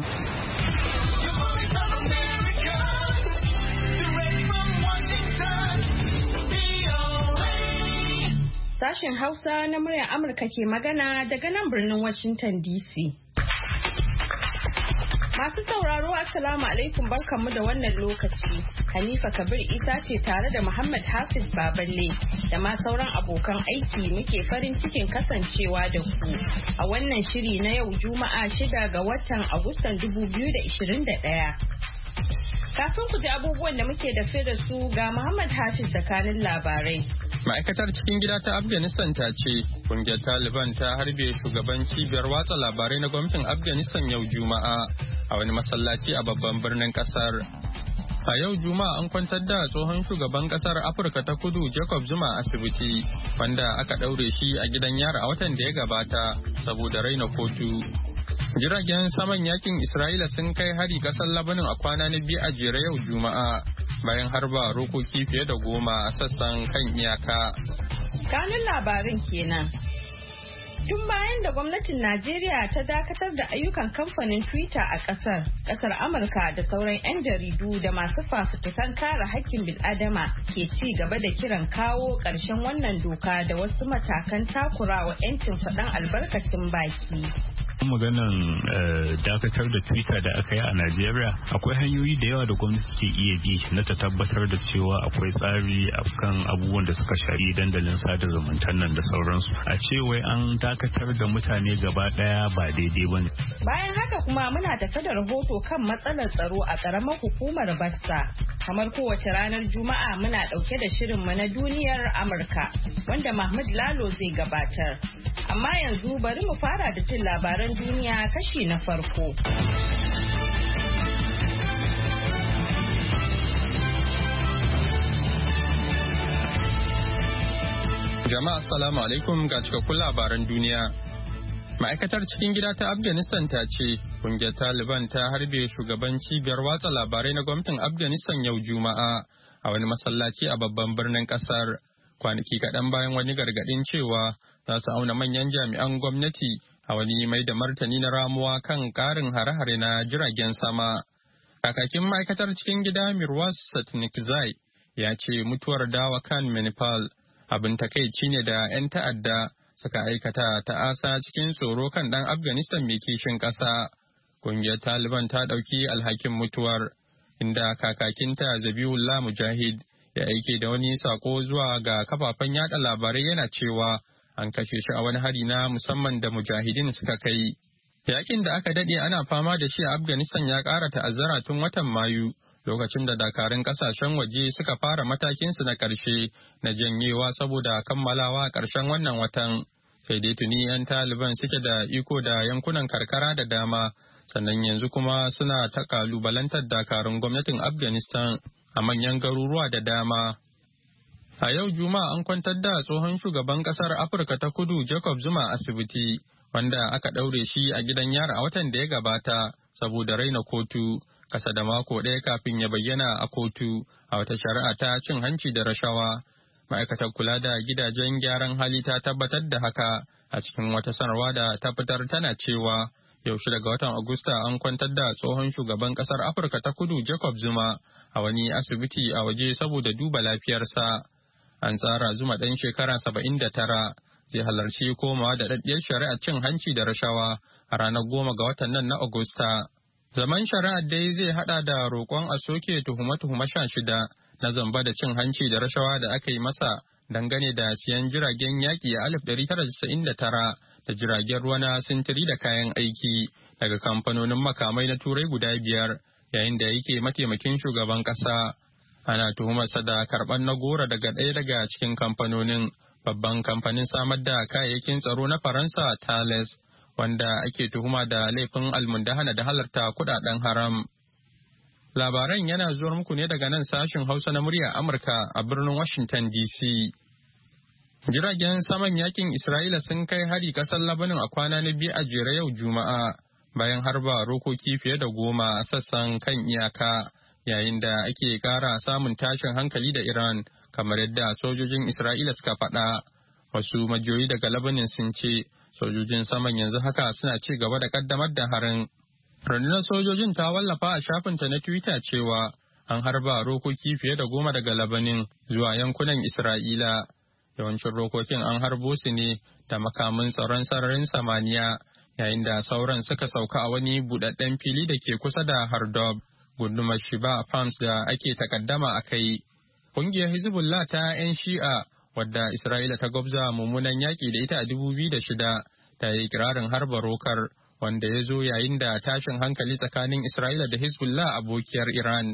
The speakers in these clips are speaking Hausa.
Sashen Hausa na muryar Amurka ke magana daga nan birnin Washington DC. Masu sauraro Assalamu alaikum, barkanmu da wannan lokaci. Hanifa Kabir Isa ce tare da Muhammad Hafiz Baballe da ma sauran abokan aiki muke farin cikin kasancewa da ku a wannan shiri na yau Juma'a 6 ga watan Agustan 2021. Kafin ku ji abubuwan da muke da su ga Muhammad Hafiz da kanin labarai. Ma'aikatar cikin gida ta Afghanistan ta ce kungiyar Taliban ta harbe shugaban cibiyar watsa labarai na gwamnatin Afghanistan yau Juma'a a wani masallaci a babban birnin kasar. A yau Juma'a an kwantar da tsohon shugaban kasar Afirka ta Kudu Jacob Zuma asibiti wanda aka daure shi a gidan yara a watan da ya gabata saboda raina kotu. Jiragen saman yakin Isra'ila sun kai hari kasar Lebanon a kwana na biyu a jere yau Juma'a bayan harba rokoki fiye da 10 a sassan kan iyaka. Kanin labarin kenan. Tun bayan da gwamnatin Najeriya ta dakatar da ayyukan kamfanin Twitter a kasar Amurka da sauran 'yan jaridu da masu fafutukan kare hakkin bil'adama ke ci gaba da kiran kawo ƙarshen wannan doka da wasu matakan takurawa 'yancin faɗan albarkacin baki. Maganan dakatar da Twitter da aka yi a Najeriya akwai hanyoyi da yawa da gwamnati ke iya bi na ta tabbatar da cewa akwai tsari akan abubuwan da suka shari dandalin sada zumuntan nan da sauransu. A ce wai an dakatar da mutane gaba daya ba daidai ba ne. Bayan haka kuma muna tafe da rahoto kan matsalar tsaro a karamar hukumar Bassa. Kamar kowace ranar Juma'a muna dauke da shirinmu na duniyar Amurka wanda Mahmud Lalo zai gabatar. Amma yanzu bari mu fara da cin labaran duniya kashi na farko. Jama'a assalamu alaikum ga cikakkun labaran duniya. Ma'aikatar cikin gida ta Afghanistan ta ce kungiyar Taliban ta harbe shugaban cibiyar watsa labarai na gwamnatin Afghanistan yau Juma'a a wani masallaci a babban birnin kasar. Kwanaki kaɗan bayan wani gargaɗin cewa za su auna manyan jami'an gwamnati a wani mai da martani na ramuwa kan ƙarin hare-hare na jiragen sama. Kakakin ma'aikatar cikin gida Mirwas Satnikzai ya ce mutuwar Dawa Khan Manipal abin takaici ne da 'yan ta'adda suka aikata ta'asa cikin tsoro kan ɗan Afghanistan mai kishin ƙasa. Ƙungiyar Taliban ta ɗauki alhakin mutuwar, inda kakakinta Zabiullah Mujahid ya aike da wani sako zuwa ga kafafen yada labarai yana cewa an kashe shi a wani hari na musamman da mujahidin suka kai. Yakin da aka dade ana fama da shi a Afghanistan ya ƙara ta'azzara tun watan Mayu, lokacin da dakarun kasashen waje suka fara matakinsu na ƙarshe na janyewa saboda kammalawa a ƙarshen wannan watan. Sai dai tuni 'yan Taliban suke da iko da yankunan karkara da dama, sannan yanzu kuma suna ta kalubalantar dakarun gwamnatin Afghanistan a manyan garuruwa da dama. A yau Juma'a an kwantar da tsohon shugaban kasar Afirka ta Kudu Jacob Zuma asibiti, wanda aka ɗaure shi a gidan yara a watan da ya gabata saboda raina kotu, kasa da mako ɗaya kafin ya bayyana a kotu a wata shari'a ta cin hanci da rashawa. Ma'aikatar kula da gidajen gyaran hali ta tabbatar da haka a cikin wata sanarwa da ta fitar, tana cewa yau 6 ga watan Agusta an kwantar da tsohon shugaban kasar Afirka ta Kudu Jacob Zuma a wani asibiti a waje saboda duba lafiyarsa. An tsara Zuma ɗan shekara 79 zai halarci komawa da daddiyar shari'ar cin hanci da rashawa a ranar 10 ga watan nan na Agusta. Zaman shari'ar dai zai hada da roƙon a soke tuhume-tuhume 16 na zamba da cin hanci da rashawa da aka yi masa dangane da siyan jiragen yaƙi a 1999 da jiragen ruwa na sintiri da kayan aiki daga kamfanonin makamai na Turai guda 5 yayin da yake mataimakin shugaban ƙasa. Ana tuhumarsa da karɓar na gora daga ɗaya daga cikin kamfanonin, babban kamfanin samar da kayayyakin tsaro na Faransa Thales, wanda ake tuhuma da laifin almundahana da halarta kuɗaɗen haram. Labaran yana zuwa muku ne daga nan sashin Hausa na murya Amurka a birnin Washington DC. Jiragen saman yakin Isra'ila sun kai hari kasar Lebanon a kwana na biyu a jere yau Juma'a bayan harba rokoki fiye da 10 a sassan kan iyaka, yayin da ake kara samun tashin hankali da Iran, kamar yadda sojojin Isra'ila suka faɗa. Wasu majiyoyi daga Lebanon sun ce sojojin saman yanzu haka suna ci gaba da kaddamar da harin. Rundunar sojojin ta wallafa a shafinta na Twitter cewa an harba rokoki fiye da 10 daga Labanin zuwa yankunan Isra'ila. Yawancin rokokin an harbo su ne da makamin tsaron sararin samaniya, yayin da sauran suka sauka a wani buɗaɗɗen fili da ke kusa da Hardob, gundumar Shiba Farms da ake takaddama a kai. Ƙungiyar Hezbollah ta 'yan Shi'a, wadda Isra'ila ta gwabza mummunan yaƙi da ita a 2006, ta yi ikirarin harba rokar, wanda ya zo yayin da tashin hankali tsakanin Isra'ila da Hezbollah abokiyar Iran.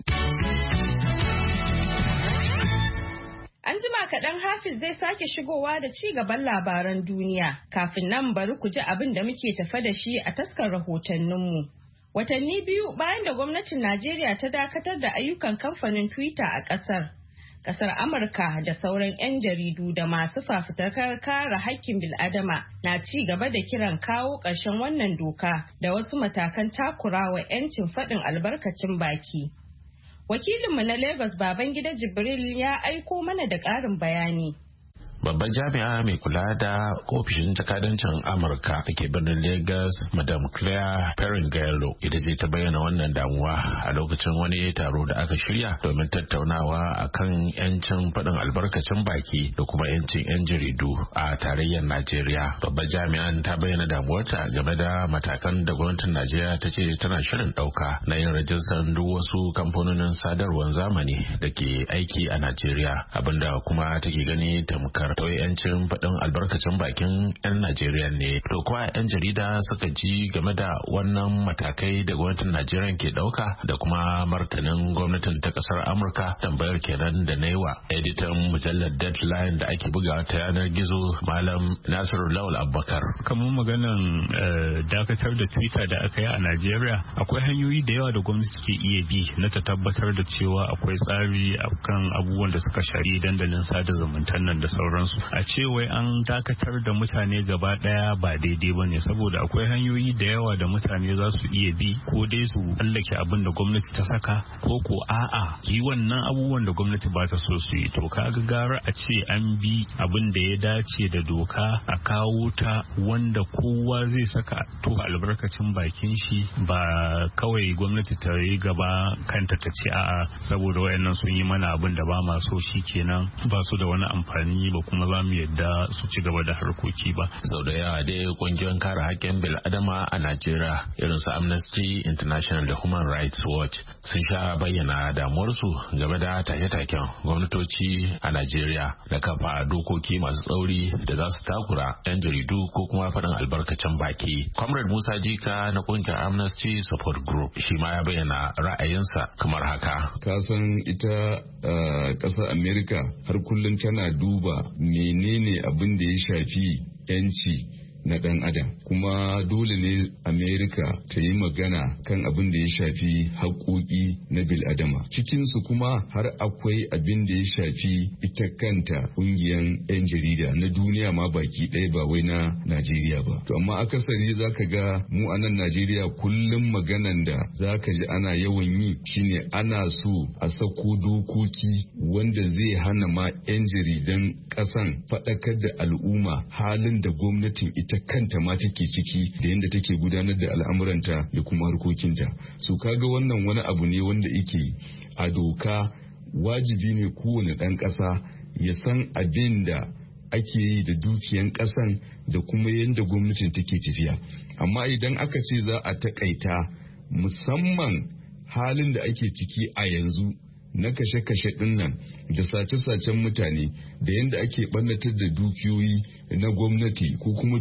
An jima kaɗan Hafiz zai sake shigowa da ci gaban labaran duniya. Kafin nan bari ku ji abin da muke tafa da shi a taskar rahotanninmu. Watanni biyu bayan da gwamnatin Najeriya ta dakatar da ayyukan kamfanin Twitter a ƙasar. Ƙasar Amurka da sauran 'yan jaridu da masu fafutukar kare haƙƙin bil'adama na ci gaba da kiran kawo ƙarshen wannan doka da wasu matakan takurawa 'yancin faɗin albarkacin baki. Wakilinmu na Lagos Babangida Jibril ya aiko mana da ƙarin bayani. Babban jami'a mai kula da ofishin jakadancin Amurka da ke birnin Lagos, Madam Claire Perringalo, ita ce ta bayyana wannan damuwa a lokacin wani taro da aka shirya domin tattaunawa akan 'yancin faɗin albarkacin baki da kuma 'yancin 'yan jaridu a tarayyar Najeriya. Babban jami'an ta bayyana damuwarta game da matakan da gwamnatin Najeriya ta ce tana shirin ɗauka na yin rajistar duk wasu kamfanonin sadarwar zamani da ke aiki a Najeriya, abinda kuma take gani tamkar tauye 'yancin faɗin albarkacin bakin 'yan Najeriya ne. To kuwa 'yan jarida suka ji game da wannan matakai da gwamnatin Najeriya ke ɗauka da kuma martanin gwamnatin ta ƙasar Amurka? Tambayar kenan da na yi wa editan mujallar Deadline da ake bugawa ta yanar gizo, Malam Nasiru Lawal Abubakar. Kamar maganan dakatar da Twitter da aka yi a Najeriya, akwai hanyoyi da yawa da gwamnati ke iya bi na ta tabbatar da cewa akwai tsari akan abubuwan da suka shari dandalin sada zumuntan nan da sauran. A ce wai an dakatar da mutane gaba daya ba daidai ba ne, saboda akwai hanyoyi da yawa da mutane za su iya bi, ko dai su tsallake abin da gwamnati ta saka, ko a'a yi wannan abubuwan da gwamnati ba ta so su yi. To kaga gara a ce an bi abin da ya dace da doka, a kawo ta wanda kowa zai saka to albarkacin bakin shi, ba kawai gwamnati ta yi gaba kanta ta ce a'a saboda wayannan sun yi mana abin da ba ma so shikenan ba su da wani amfani ba kuma za mu yadda su ci gaba da harkoki ba. Sau da yawa dai kungiyoyin kare haƙƙin bil'adama a Najeriya irin su Amnesty International da Human Rights Watch sun sha bayyana damuwarsu game da take-taken gwamnatoci a Najeriya da kafa dokoki masu tsauri da za su takura 'yan jaridu ko kuma faɗin albarkacin baki. Comrade Musa Jika na kungiyar Amnesty Support Group shi ma ya bayyana ra'ayinsa kamar haka. Ka san ita ƙasar Amerika har kullum tana duba menene abin da ya shafi 'yanci na ɗan adam, kuma dole ne Amerika ta yi magana kan abin da ya shafi haƙoƙi na bil'adama. Cikinsu kuma har akwai abin da ya shafi ita kanta ƙungiyar 'yan jarida na duniya ma baki ɗaya, ba wai na Najeriya ba. To amma akasari za ka ga mu a nan Najeriya kullum maganan da za ka ji ana yawan yi shine ana so a sako dokoki wanda zai hana ma 'yan jaridan ƙasan faɗakar da al'umma halin da gwamnatin ita kanta ma take ciki da yadda take gudanar da al'amuranta da kuma harkokinta. So kaga wannan wani abu ne wanda yake a doka wajibi ne kowane ɗan ƙasa ya san abin da ake yi da dukiyan ƙasan da kuma yadda gwamnatin take tafiya. Amma idan aka ce za a taƙaita musamman halin da ake ciki a yanzu na kashe-kashe ɗinnan da sace-sacen mutane da yadda ake ɓannatar da dukiyoyi na gwamnati ko kuma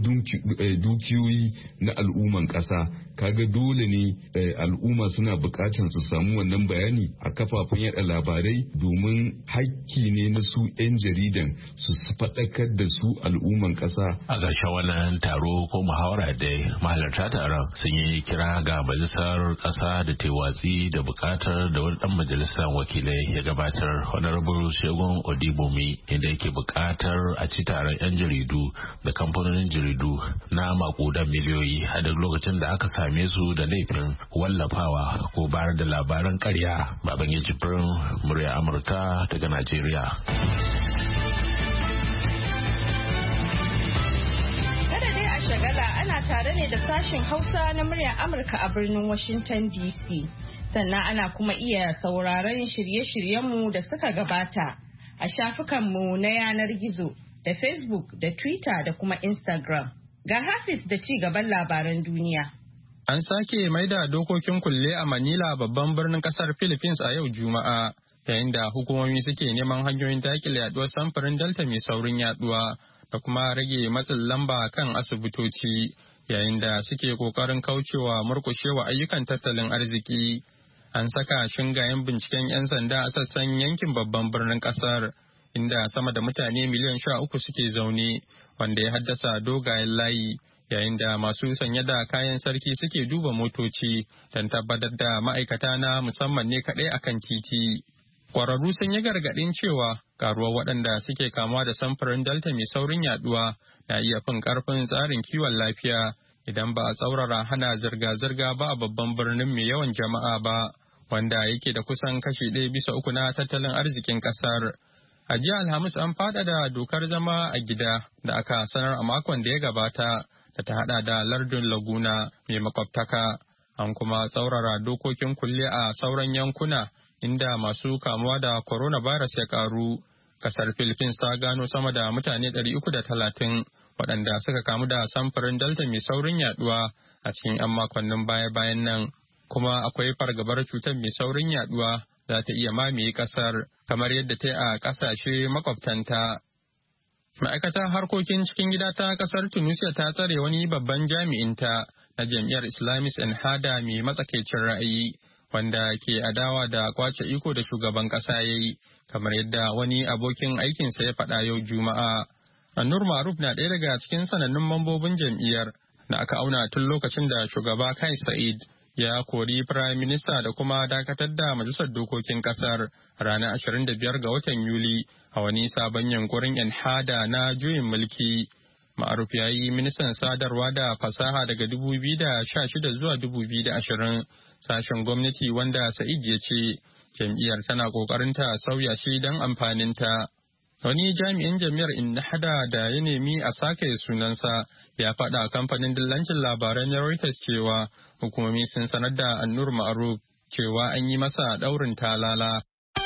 dukiyoyi na al'umman ƙasa, kaga dole ne al'umma suna buƙatar su samu wannan bayani a kafafen yada labarai, domin hakki ne na su 'yan jaridan su faɗakar da su al'umman ƙasa. A ƙarshen wannan taro ko muhawara dai mahalarta taron sun yi kira ga majalisar ƙasa da ta watsi da buƙatar da wani ɗan majalisar wakilai ya gabatar, Honorable Shegun Odibomi, inda yake buƙatar a ci taron 'yan jaridu da kamfanonin jaridu na makudan miliyoyi a duk lokacin da aka same su da laifin wallafawa ko bayar da labaran ƙarya. Babangida Jibrin, murya Amurka daga Najeriya. Kada dai a shagala ana tare ne da sashen Hausa na muryar Amurka a birnin Washington DC. Sannan ana kuma iya sauraron shirye-shiryenmu da suka gabata a shafukanmu na yanar gizo da Facebook da Twitter da kuma Instagram. Ga Hafiz da ci gaban labaran duniya. An sake maida dokokin kulle a Manila babban birnin kasar Philippines a yau Juma'a, yayin da hukumomi suke neman hanyoyin dakile yaduwar samfurin Delta mai saurin yaduwa da kuma rage matsin lamba kan asibitoci, yayin da suke kokarin kaucewa murkushewa ayyukan tattalin arziki. An saka shingayen binciken 'yan sanda a sassan yankin babban birnin kasar, inda sama da mutane miliyan 13 suke zaune, wanda ya haddasa dogayen layi. Yayin da masu sanye da kayan sarki suke duba motoci don tabbatar da ma'aikata na musamman ne kaɗai akan titi. Ƙwararru sun yi gargaɗin cewa karuwar waɗanda suke kamuwa da samfurin Delta mai saurin yaduwa na iya fin ƙarfin tsarin kiwon lafiya idan ba a tsaurara hana zirga-zirga ba a babban birnin mai yawan jama'a ba, wanda yake da kusan kashi 1/3 na tattalin arzikin ƙasar. A jiya Alhamis an faɗaɗa dokar zama a gida da aka sanar a makon da ya gabata, da ta hada da lardin Laguna mai makwabtaka. An kuma tsaurara dokokin kulle a sauran yankuna inda masu kamuwa da coronavirus ya karu. Kasar Philippines ta gano sama da mutane 330 waɗanda suka kamu da samfurin Delta mai saurin yaduwa a cikin 'yan makonnin baya-bayan nan, kuma akwai fargabar cutar mai saurin yaduwa za ta iya mamaye kasar kamar yadda ta yi a ƙasashe makwabtanta. Ma'aikatar harkokin cikin gida ta kasar Tunisia ta tsare wani babban jami'inta na jam'iyyar Islamist Ennahda mai matsakaicin ra'ayi, wanda ke adawa da kwace iko da shugaban kasa ya yi, kamar yadda wani abokin aikinsa ya faɗa yau Juma'a. Annur Maruf na ɗaya daga cikin sanannun mambobin jam'iyyar da aka auna tun lokacin da shugaba Kais Sa'id ya kori Firayim Minista da kuma dakatar da Majalisar Dokokin Kasar ranar 25 ga watan Yuli a wani sabon yankurin Ennahda na juyin mulki. Ma'aruf ya yi ministan sadarwa da fasaha daga 2016 zuwa 2020, sashen gwamnati wanda Sa'id ya ce jam'iyyar tana ƙoƙarin ta sauya shi don amfaninta. Wani jami'in jam'iyyar Ennahda da ya nemi a sake sunansa ya faɗa kamfanin dillancin labaran Reuters cewa hukumomi sun sanar da Annur Ma'aruf cewa an yi masa ɗaurin talala.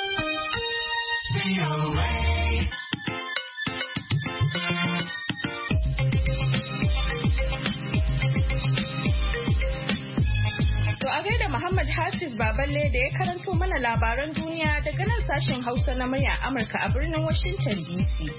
Muhammad Hafiz Baballe da ya karanto mana labaran duniya daga nan sashen Hausa na murya Amurka a birnin Washington DC.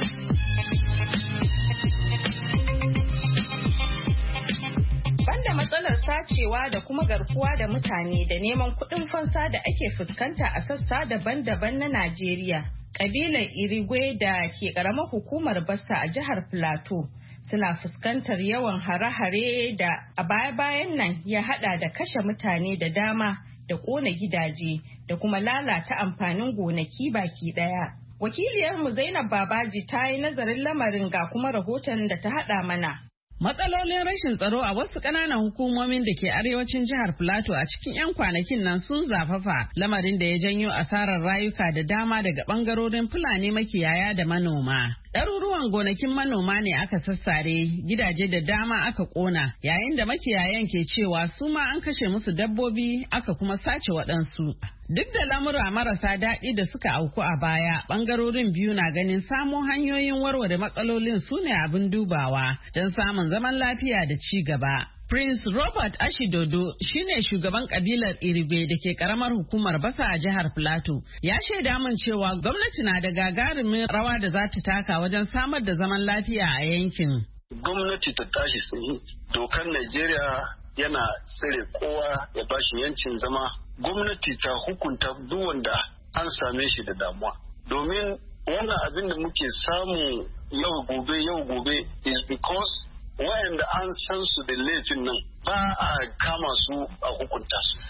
Banda matsalar sacewa da kuma garkuwa da mutane da neman kuɗin fansa da ake fuskanta a sassa daban-daban na Najeriya, ƙabilar Irigwe da ke ƙaramar hukumar Bassa a jihar Plateau suna fuskantar yawan hare-hare da a baya-bayan nan ya hada da kashe mutane da dama da kona gidaje da kuma lalata amfanin gonaki baki daya. Wakiliyarmu Zainab Babaji ta yi nazarin lamarin ga kuma rahoton da ta hada mana. Matsalolin rashin tsaro a wasu ƙananan hukumomin da ke arewacin jihar Filato a cikin 'yan kwanakin nan sun zafafa, lamarin da ya janyo asarar rayuka da dama daga ɓangarorin Fulani makiyaya da manoma. Ɗaruruwan gonakin manoma ne aka sassare, gidaje da dama aka ƙona, yayin da makiyayan ke cewa su ma an kashe musu dabbobi aka kuma sace waɗansu. Duk da lamura marasa daɗi da suka auku a baya, ɓangarorin biyu na ganin samo hanyoyin warware matsalolin su ne abin dubawa don samun zaman lafiya da ci gaba. Prince Robert Ashidodo shine shugaban kabilar Irigwe da ke karamar hukumar Basa a jihar Plateau. Ya shaida min cewa gwamnati na da gagarumin rawa da za ta taka wajen samar da zaman lafiya a yankin. Gwamnati ta tashi tsaye, dokar Najeriya yana tsare kowa ya bashi yancin zama. Gwamnati ta hukunta duk wanda an same shi da damuwa. Domin wannan abin da muke samu yau gobe is because wayanda an san su da laifin nan ba a kama su a hukunta su.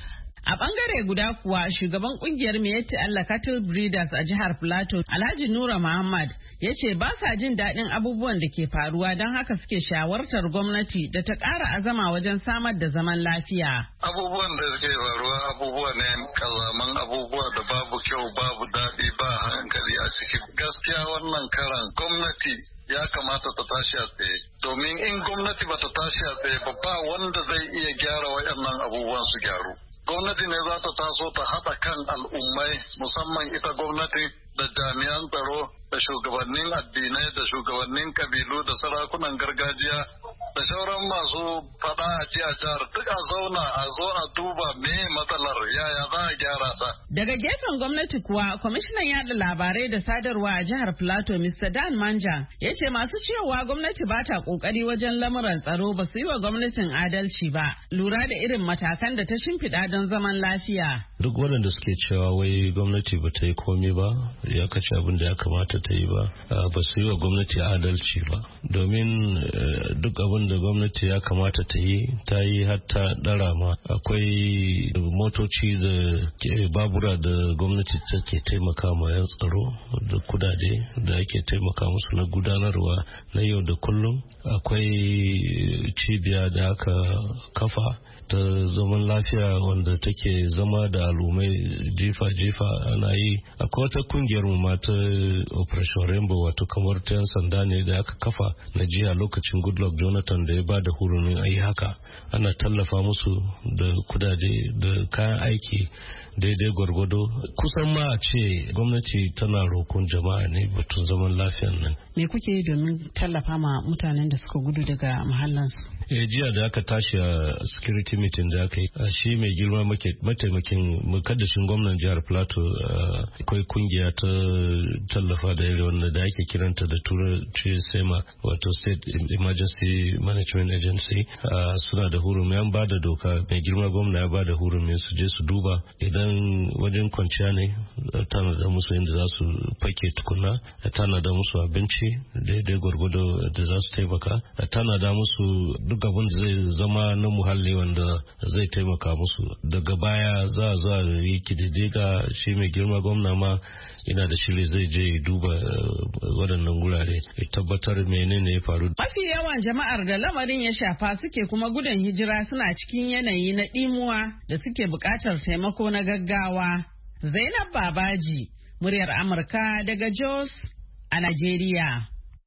A bangare guda kuwa shugaban kungiyar Miyetti Allah Cattle Breeders a jihar Plateau, Alhaji Nura Muhammad, ya ce ba sa jin daɗin abubuwan da ke faruwa don haka suke shawartar gwamnati da ta ƙara azama wajen samar da zaman lafiya. Abubuwan da suke faruwa abubuwa ne kazaman abubuwa da babu kyau, babu daɗi, ba hankali a ciki. Gaskiya wannan karan gwamnati ya kamata ta tashi a tsaye. Domin in gwamnati ba ta tashi a tsaye ba wanda zai iya gyara waɗannan abubuwan su gyaru. Gwamnati ne za ta taso ta haɗa kan al'ummai, musamman ita gwamnati da jami'an tsaro da shugabannin addinai da shugabannin kabilu da sarakunan gargajiya da sauran masu fada a jihar duk a zauna a zo a duba me matsalar yaya za a gyara ta. Daga gefen gwamnati kuwa kwamishinan yada labarai da sadarwa a jihar Plateau Mr. Dan Manja ya ce masu cewa gwamnati ba ta kokari wajen lamuran tsaro ba su yi wa gwamnatin adalci ba, lura da irin matakan da ta shimfiɗa don zaman lafiya. Duk waɗanda suke cewa wai gwamnati ba ta yi komai ba, ya kace abin da ya kamata ta yi ba, ba su yi wa gwamnati adalci ba. Domin duk abin da gwamnati ya kamata ta yi hatta ɗara ma. Akwai motoci da babura da gwamnati take taimaka ma yan tsaro da kudade da ake taimaka musu na gudanarwa na yau da kullum. Akwai cibiya da aka kafa ta zaman lafiya wanda take zama da al'ummai jefa-jefa ana yi. Akwai wata kungiyar mu ma ta Operation Rainbow, wato kamar ta yan sanda ne da aka kafa na jiya lokacin Goodluck Jonathan da ya ba da hurumin ayi haka. Ana tallafa musu da kudade da kayan aiki daidai gwargwado. Kusan ma a ce gwamnati tana roƙon jama'a ne batun zaman lafiyan nan. Me kuke yi domin tallafa ma mutanen da suka gudu daga mahallansu? Jiya da aka tashi a security meeting da aka yi, shi mai girma mataimakin mukaddashin gwamnan jihar Plateau, akwai kungiya ta tallafa da irin wanda da ake kiranta da turanci SEMA, wato State Emergency Management Agency. Suna da hurumi, an ba da doka, mai girma gwamna ya ba da hurumi su je su duba idan wajen kwanciya ne, tanada musu inda za su fake tukuna, tanada musu abinci daidai gwargwado da za su taimaka, tanada musu duk abin da zai zama na muhalli wanda zai taimaka musu. Daga baya za a yi kididdiga, shi mai girma gwamna ma yana da shiri zai je duba waɗannan gurare ya tabbatar menene ya faru. Mafi yawan jama'ar da lamarin ya shafa suke kuma gudun hijira suna cikin yanayi na ɗimuwa da suke buƙatar taimako na gaggawa. Zainab Babaji, muryar Amurka daga Jos a Najeriya.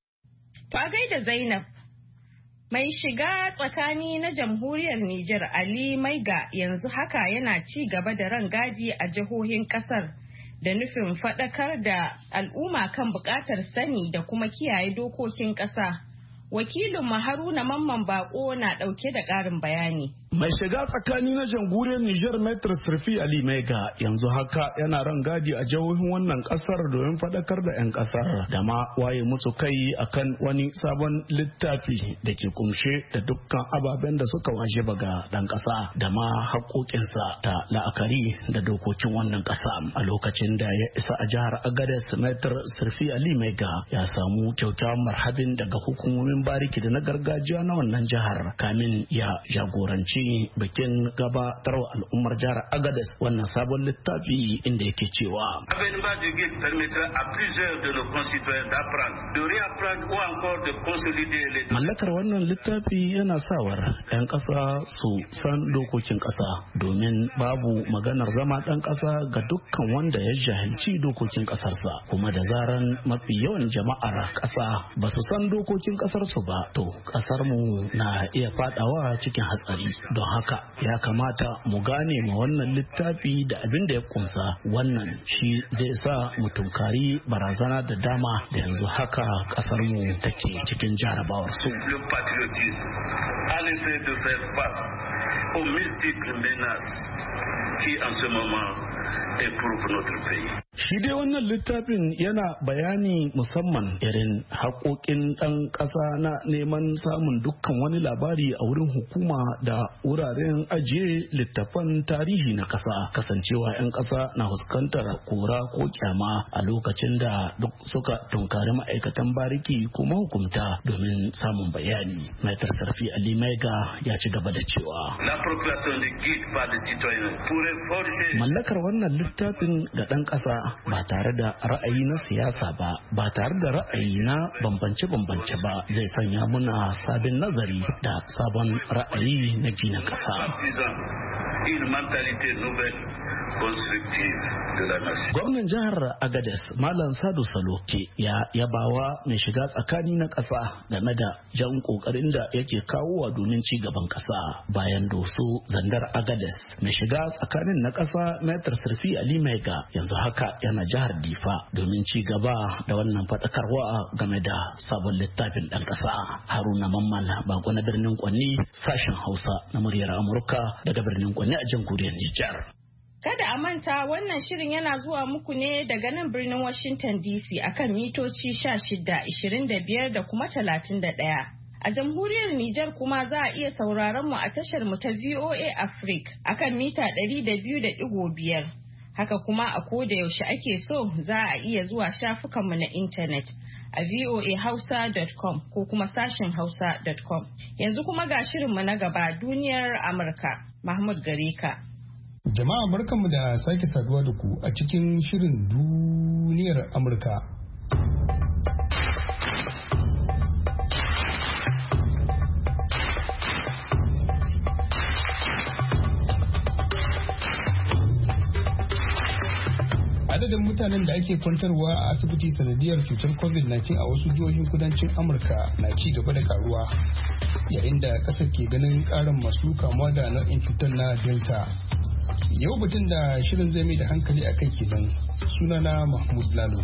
Fa gaida Zainab. Mai shiga tsakani na jamhuriyar Nijar Ali Maiga yanzu haka yana ci gaba da rangaji a jihohin kasar da nufin faɗakar da al'umma kan buƙatar sani da kuma kiyaye dokokin ƙasa. Wakilin Haruna Mamman Bako na ɗauke da ƙarin bayani. Mai shiga tsakani na jamhuriyar Nijar Metro Sirfi Ali Maiga yanzu haka yana rangadi a jihohin wannan kasar domin faɗakar da 'yan kasar da ma waye musu kai akan wani sabon littafi da ke kumshe da dukkan ababen da suka washe baga ɗan ƙasa da ma haƙoƙinsa ta la'akari da dokokin wannan ƙasa. A lokacin da ya isa a jihar Agadez, Metro Sirfi Ali Maiga ya samu kyaukyawan marhabin daga hukumomin bariki da na gargajiya na wannan jihar kamin ya jagoranci bikin gabatarwa al'ummar jihar Agadez wannan sabon littafi inda yake cewa mallakar wannan littafi yana sawar 'yan ƙasa su san dokokin ƙasa, domin babu maganar zama ɗan ƙasa ga dukkan wanda ya jahilci dokokin ƙasarsa, kuma da zaran mafi yawan jama'ar ƙasa ba su san dokokin ƙasarsu ba, to ƙasarmu na iya fadawa cikin hatsari. Don haka ya kamata mu gane ma wannan littafi da abin da ya kunsa, wannan shi zai sa mu tunkari barazana da dama da yanzu haka kasar mu take cikin jarabawar su. Shi dai wannan littafin yana bayani musamman irin haƙoƙin ɗan ƙasa na neman samun dukkan wani labari a wurin hukuma da wuraren ajiye littafan tarihi na ƙasa, kasancewa 'yan ƙasa na fuskantar kora ko kyama a lokacin da duk suka tunkari ma'aikatan bariki ko mahukumta domin samun bayani. Maitar Sarfi Ali Maiga ya ci gaba da cewa. L'appropriation des guides par les citoyens pourrait Mallakar wannan littafin ga ɗan ƙasa ba tare da ra'ayi na siyasa ba tare da ra'ayi na bambance-bambance ba zai sanya muna sabon nazari da sabon ra'ayi na gina ƙasa. Gwamnan jihar Agadez Malam Sadu Saloke ya yabawa mai shiga tsakani na ƙasa game da jan ƙoƙarin da yake kawowa domin ci gaban ƙasa bayan doso zandar Agadez mai shiga tsakanin na ƙasa Maitar Sirfi Ali Maiga yanzu haka yana jihar Difa domin ci gaba da wannan faɗakarwa game da sabon littafin ɗan ƙasa. Haruna Mamman Bako na birnin Kwanni, sashen Hausa na muryar Amurka daga birnin Kwanni a jamhuriyar Nijar. Kada a manta wannan shirin yana zuwa muku ne daga nan birnin Washington DC akan mitoci 16, 25 da kuma 31. A jamhuriyar Nijar kuma za a iya sauraron mu a tashar mu ta VOA Africa akan mita 200.5. Haka kuma a koda yaushe ake so za a iya zuwa shafukan mu na intanet a voahausa.com ko kuma sashin hausa.com. Yanzu kuma ga shirin mu na gaba duniyar Amurka. Mahmud Gareka. Jama'a barkanmu da sake saduwa da ku a cikin shirin duniyar Amurka. Adadin mutanen da ake kwantarwa a asibiti sanadiyar cutar COVID-19 a wasu jihohin kudancin Amurka na ci gaba da karuwa, yayin da kasar ke ganin karin masu kamuwa da nau'in cutar na Delta. Yau batun da shirin zai mai da hankali a kai kenan. Sunana Mahmud Lalo.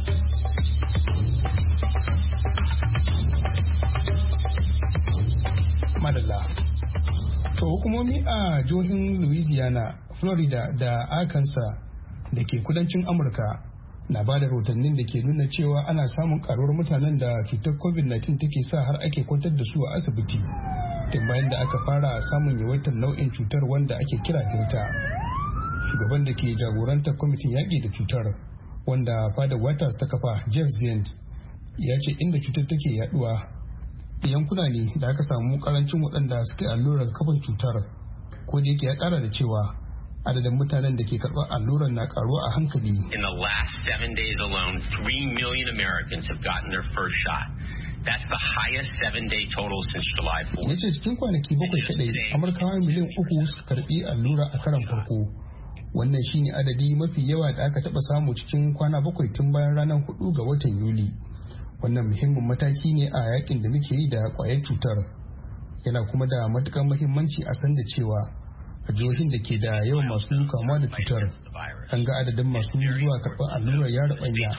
Madalla. To hukumomi a jihohin Louisiana, Florida da Arkansas da ke kudancin Amurka na ba da rahotannin da ke nuna cewa ana samun karuwar mutanen da cutar COVID-19 take sa har ake kwantar da su a asibiti. Tun bayan da aka fara samun yawaitar nau'in cutar wanda ake kira Delta. Shugaban da ke jagorantar kwamitin yaƙi da cutar wanda fada White House ta kafa Jeff Zients ya ce inda cutar take yaduwa yankuna ne da aka samu karancin waɗanda suke allurar kafin cutar, ko da yake ya ƙara da cewa adadin mutanen da ke karɓar allurar na karuwa a hankali. In the last 7 days alone, 3 million Americans have gotten their first shot. That's the highest 7-day total since July 4th. Yace cikin kwanaki bakwai kadai Amurkawa miliyan 3 suka karɓi allura a karan farko. Wannan shine adadi mafi yawa da aka taba samu cikin kwana bakwai tun bayan ranar 4 ga watan Yuli. Wannan muhimmin mataki ne a yakin da muke yi da kwayar cutar. Yana kuma da matukar muhimmanci a san da cewa a jihohin da ke da yawan masu kamuwa da cutar an ga adadin masu zuwa karɓar allurar ya rabanya.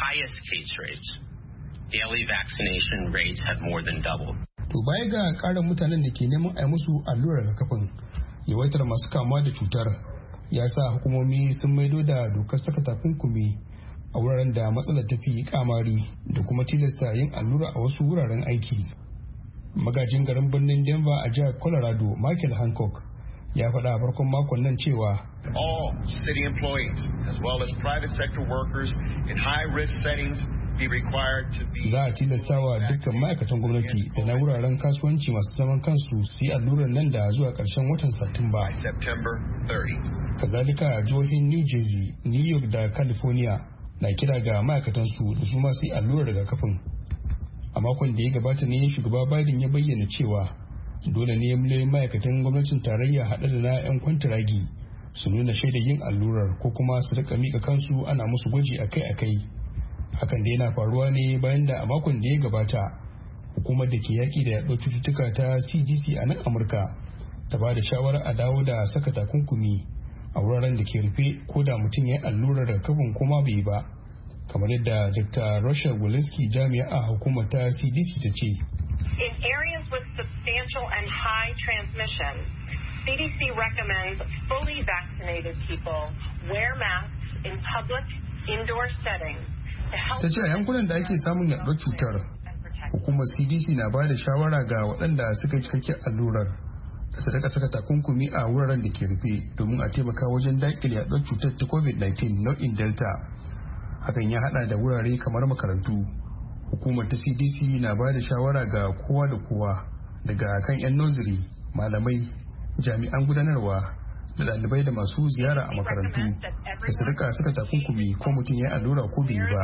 To baya ga ƙarin mutanen da ke neman a yi musu allurar rigakafin, yawaitar masu kamuwa da cutar ya sa hukumomi sun maido da dokar saka takunkumi a wuraren da matsalar ta fi kamari da kuma tilasta yin allura a wasu wuraren aiki. Magajin garin birnin Denver a jihar Colorado, Michael Hancock, ya faɗa a farkon makon nan cewa all city employees as well as private sector workers in high risk settings be required to be za a tilasta wa dukkan ma'aikatan gwamnati da na wuraren kasuwanci masu zaman kansu su yi allurar nan da zuwa ƙarshen watan Satumba. September 30. Kazalika jihohin New Jersey, New York da California na kira ga ma'aikatansu da su ma su yi allurar rigakafin. A makon da ya gabata ne shugaba Biden ya bayyana cewa dole ne miliyoyin ma'aikatan gwamnatin tarayya haɗe da na 'yan kwantiragi su nuna shaidar yin allurar ko kuma su rika mika kansu ana musu gwaji akai-akai. Hakan da yana faruwa ne bayan da a makon da ya gabata hukumar da ke yaƙi da yaɗuwar cututtuka ta CDC a nan Amurka ta ba da shawarar a dawo da saka takunkumi a wuraren da ke rufe ko da mutum ya yi allurar rigakafin kuma bai yi ba, kamar yadda Dr. Rochelle Walensky jami'a a hukumar ta CDC ta ce. In areas with substantial and high transmission, CDC recommends fully vaccinated people wear masks in public indoor settings. Ta ce a yankunan da ake samun yaɗuwar cutar, hukumar CDC na ba da shawara ga waɗanda suka yi cikakken allurar da su rika saka takunkumi a wuraren da ke rufe domin a taimaka wajen daƙile yaɗuwar cutar ta COVID-19 nau'in Delta. Hakan ya haɗa da wurare kamar makarantu. Hukumar ta CDC na ba da shawara ga kowa da kowa, daga kan 'yan nursery, malamai, jami'an gudanarwa, da ɗalibai da masu ziyara a makarantu da su rika saka takunkumi ko mutum ya allura ko bai ba.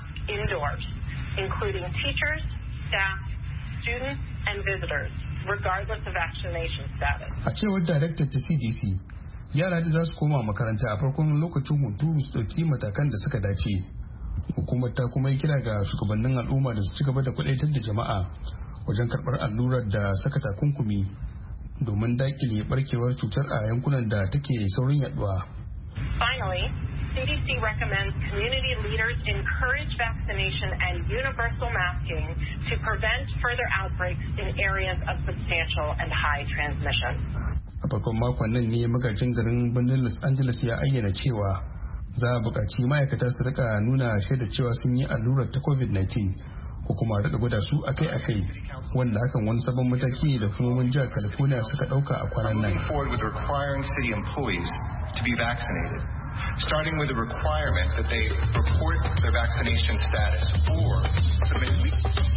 A cewar daraktar ta CDC, yara da za su koma makaranta a farkon lokacin hunturu su ɗauki matakan da suka dace. Hukumar ta kuma yi kira ga shugabannin al'umma da su ci gaba da kwadaitar da jama'a wajen karɓar allurar da saka takunkumi domin dakile barkewar cutar a yankunan da take saurin yaduwa. Finally, CDC recommends community leaders encourage vaccination and universal masking to prevent further outbreaks in areas of substantial and high transmission. A farkon makon nan ne magajin garin birnin Los Angeles ya ayyana cewa za a buƙaci ma'aikata su rika nuna shaida cewa sun yi allurar ta COVID-19 ko kuma rika gwada su akai-akai, wanda hakan wani sabon mataki da hukumomin jihar California suka ɗauka a kwanan nan. Starting with the requirement that they report their vaccination status or submit.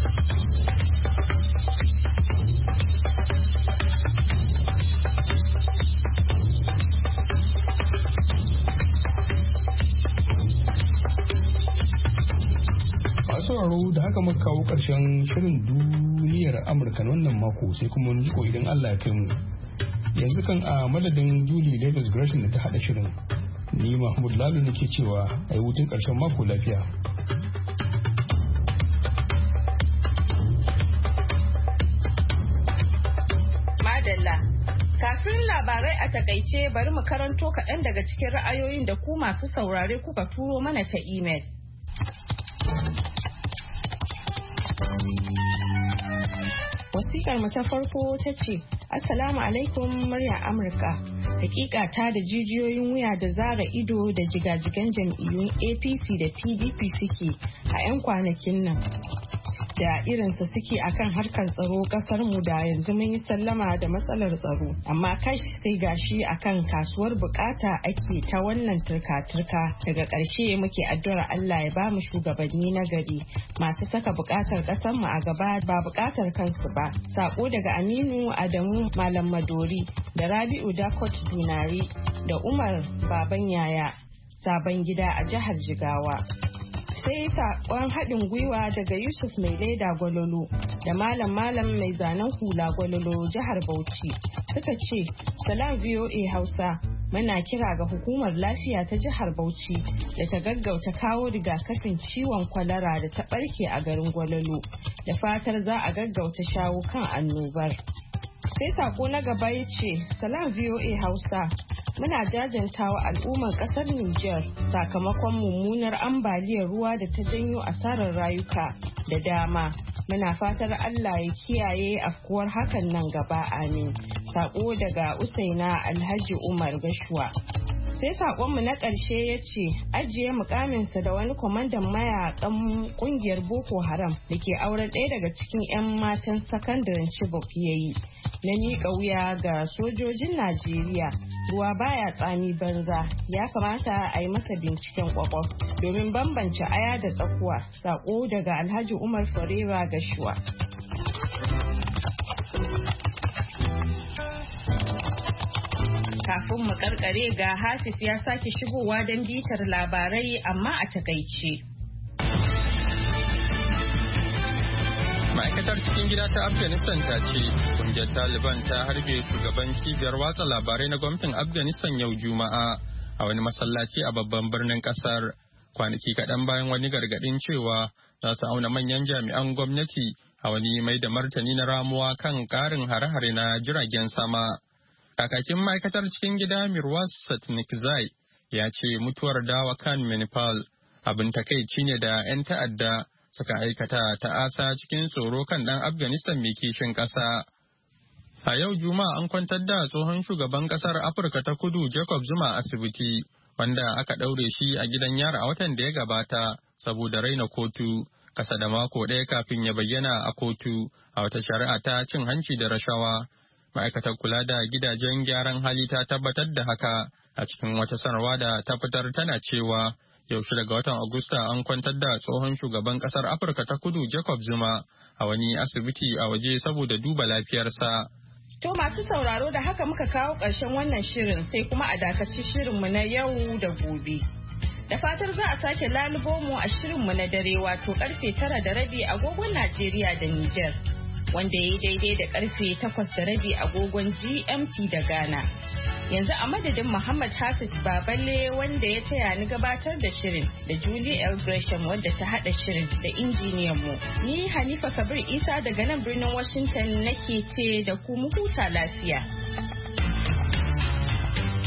sauraro da haka muka kawo ƙarshen shirin duniyar Amurka na wannan mako sai kuma wani jiko idan Allah ya kai mu. Yanzu kan a madadin Julie Davis Gresham da ta haɗa shirin. Ni Mahmud Lalu nake cewa a yi hutun ƙarshen mako lafiya. Madalla. Kafin labarai a takaice bari mu karanto kaɗan daga cikin ra'ayoyin da ku masu saurare kuka turo mana ta imel. Wasikar mu ta farko ta ce, Assalamu alaikum murya Amurka. Hakika ta da jijiyoyin wuya da zara ido da jigajigan jam'iyyun APC da PDP suke a 'yan kwanakin nan. Da irinsa suke akan harkar tsaro kasar mu da yanzu mun yi sallama da matsalar tsaro, amma kash sai gashi akan kasuwar bukata ake ta wannan turka-turka. Daga ƙarshe muke addu'ar Allah ya bamu shugabanni na gari masu saka bukatar kasar mu a gaba ba bukatar kansu ba. Sako daga Aminu Adamu Malam Madori da Rabi'u Dakot Dunari da Umar Baban Yaya Sabon Gida a jihar Jigawa. Sai saƙon haɗin gwiwa daga Yusuf Mai Laida Gwalolo da Malam mai zanen hula Gwalolo jihar Bauchi suka ce, Salam VOA Hausa, muna kira ga hukumar lafiya ta jihar Bauchi da ta gaggauta kawo rigakafin ciwon kwalara da ta ɓarke a garin Gwalolo, da fatar za a gaggauta shawo kan annobar. Sai sako na gaba ya ce, Salam VOA Hausa, muna jajantawa al'ummar kasar Nijar sakamakon mummunar ambaliyar ruwa da ta janyo asarar rayuka da dama. Muna fatar Allah ya kiyaye afkuwar hakan nan gaba, amin. Sako daga Usaina Alhaji Umar Gashuwa. Sai sakonmu na ƙarshe ya ce, ajiye mukaminsa da wani kwamandan mayakan ƙungiyar Boko Haram da ke auren ɗaya daga cikin 'yan matan sakandaren Chibok ya yi na miƙa wuya ga sojojin Najeriya. Ruwa baya tsami banza, ya kamata a yi masa binciken kwakwaf domin bambance aya da tsakuwa. Sako daga Alhaji Umar Forewa Gashuwa. Kafin mu karkare ga Hafiz ya sake shigowa don bitar labarai amma a takaice. Ma'aikatar cikin gida ta Afghanistan ta ce kungiyar Taliban ta harbe shugaban cibiyar watsa labarai na gwamnatin Afghanistan yau Juma'a a wani masallaci a babban birnin kasar, kwanaki kaɗan bayan wani gargaɗin cewa za su auna manyan jami'an gwamnati a wani mai da martani na ramuwa kan ƙarin hare-hare na jiragen sama. Kakakin ma'aikatar cikin gida Mirwas Satnikzai ya ce mutuwar Dawa Khan Manipal abin takaici ne da 'yan ta'adda suka aikata ta'asa cikin tsoro kan ɗan Afghanistan mai kishin ƙasa. A yau Juma'a an kwantar da tsohon shugaban ƙasar Afirka ta Kudu Jacob Zuma asibiti, wanda aka ɗaure shi a gidan yara a watan da ya gabata saboda raina kotu, ƙasa da mako ɗaya kafin ya bayyana a kotu a wata shari'a ta cin hanci da rashawa. Ma'aikatar kula da gidajen gyaran hali ta tabbatar da haka a cikin wata sanarwa da ta fitar, tana cewa yaushe daga watan Agusta an kwantar da tsohon shugaban kasar Afirka ta Kudu Jacob Zuma a wani asibiti a waje saboda duba lafiyarsa. To masu sauraro da haka muka kawo ƙarshen wannan shirin sai kuma a dakaci shirinmu na yau da gobe. Da fatar za a sake lalubo mu a shirinmu na dare wato karfe 9:30 agogon Najeriya da Nijar, wanda ya yi daidai da karfe 8:30 agogon GMT da Ghana. Yanzu a madadin Muhammad Hafiz Baballe wanda ya taya ni gabatar da shirin da Julie L. Gresham wadda ta haɗa shirin da injiniyan mu. Ni Hanifa Kabir Isa daga nan birnin Washington nake ce da ku mu huta lafiya.